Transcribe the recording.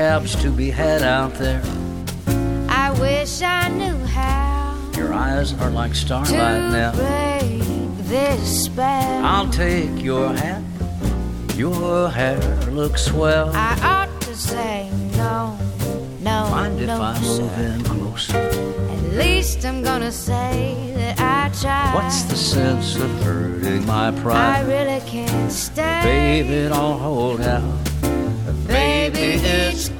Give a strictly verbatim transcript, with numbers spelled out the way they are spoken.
scabs to be had out there. I wish I knew how. Your eyes are like starlight now. To break this spell. I'll take your hat. Your hair looks swell. I ought to say no, no, Mind if no, I sir. move in closer? At least I'm gonna say that I tried. What's the sense of hurting my I pride? really can't stay. Baby, don't hold out. Baby, it's